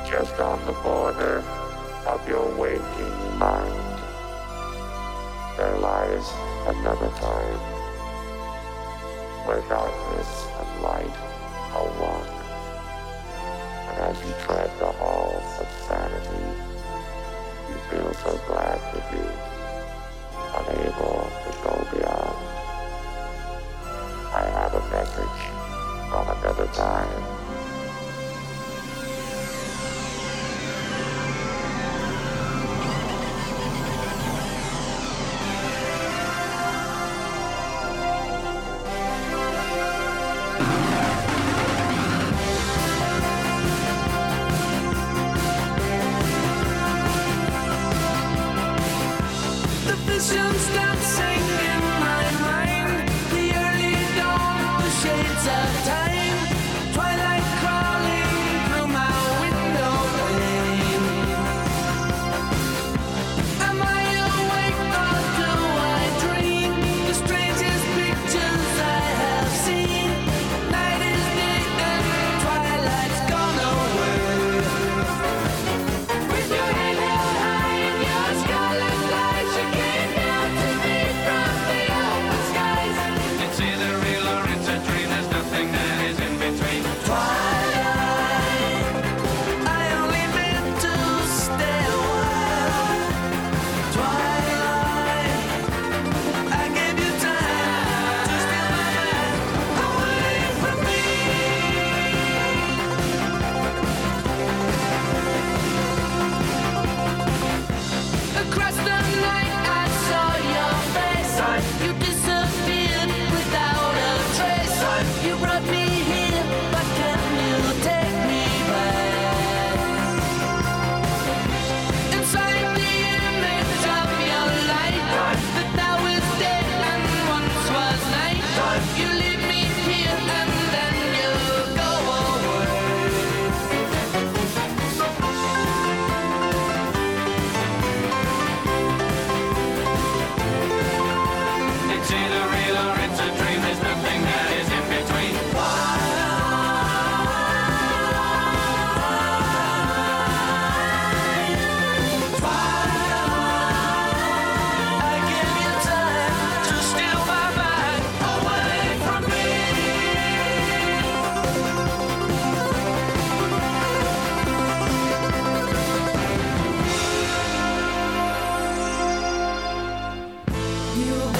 just on the border of your waking mind. There lies another time where darkness and light are one. And as you tread the halls of sanity, you feel so glad to be unable to go beyond. I have a message from another time. Visions dancing in my mind, the early dawn, the shades of time, twilight crawling through my window pane. Am I awake or do I dream? The strangest pictures I have seen. Night is day and twilight's gone away. With your head held high and your scarlet light, you came down to me from the open skies. It's either real or it's a dream. There's nothing that is in between. Twilight, I only meant to stay a while. Twilight, I gave you time to steal my mind away from me. Across the night I saw your face. You disappeared without a trace. You brought me here, but can you take me back? Inside the image of your light, that now is day and once was night. You leave me here and then you go away. It's either real or it's a dream. There's nothing that is in between. I give you time to steal my mind away from me. You